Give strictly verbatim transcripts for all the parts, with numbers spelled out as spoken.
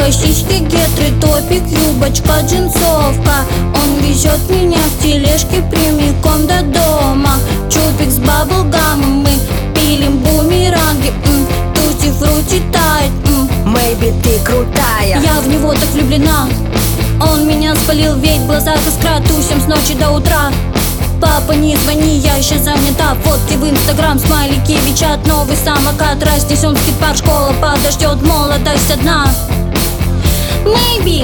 Косички, гетры, топик, юбочка, джинсовка. Он везет меня в тележке прямиком до дома. Чупик с баблгамом, мы пилим бумеранги. Тути-фрути тает. Мэйби, ты крутая. Я в него так влюблена. Он меня спалил, ведь в глазах искра. Тусим с ночи до утра. Папа, не звони, я еще занята. Фотки в инстаграм, смайлики, вичат. Новый самокат, разнесем в скейт-парк. Школа подождет, молодость одна. Maybe.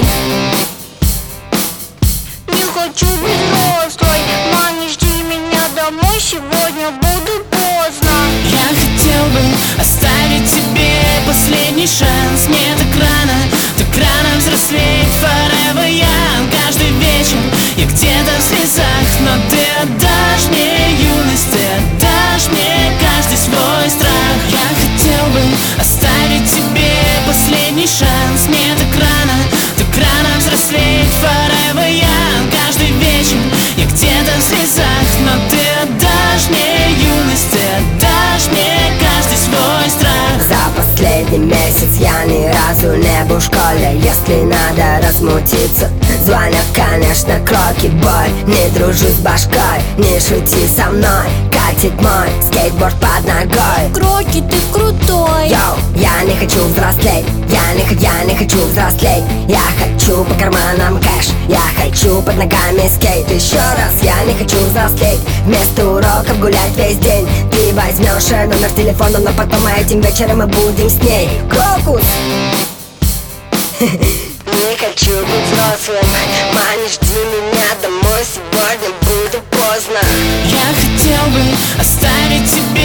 Не хочу быть взрослой. Ма, не жди меня домой, сегодня буду поздно. Я хотел бы оставить тебе последний шанс. Не так рано, так рано взрослеть. Forever young. Каждый вечер я где-то в слезах, но ты отдашь мне юность, ты отдашь мне каждый свой страх. Я хотел бы оставить тебе последний шанс. Не так рано, так рано взрослеть. Forever young. Каждый вечер я где-то в слезах, но ты отдашь мне юность, ты отдашь мне каждый свой страх. За последний месяц я ни разу не был в школе. Если надо размутиться, звонят, конечно, кроки. Бой, не дружу с башкой, не шути со мной. Катит мой скейтборд под ногой. Кроки, ты крутой. Йоу, я не хочу взрослеть. Я не, я не хочу взрослеть. Я хочу по карманам кэш. Я хочу под ногами скейт. Еще раз, я не хочу взрослеть. Вместо уроков гулять весь день. Ты возьмешь номер телефона, но потом этим вечером мы будем с ней. Крокус. Не хочу быть взрослым. Ма, не жди меня домой, сегодня буду поздно. Я хотел бы оставить тебя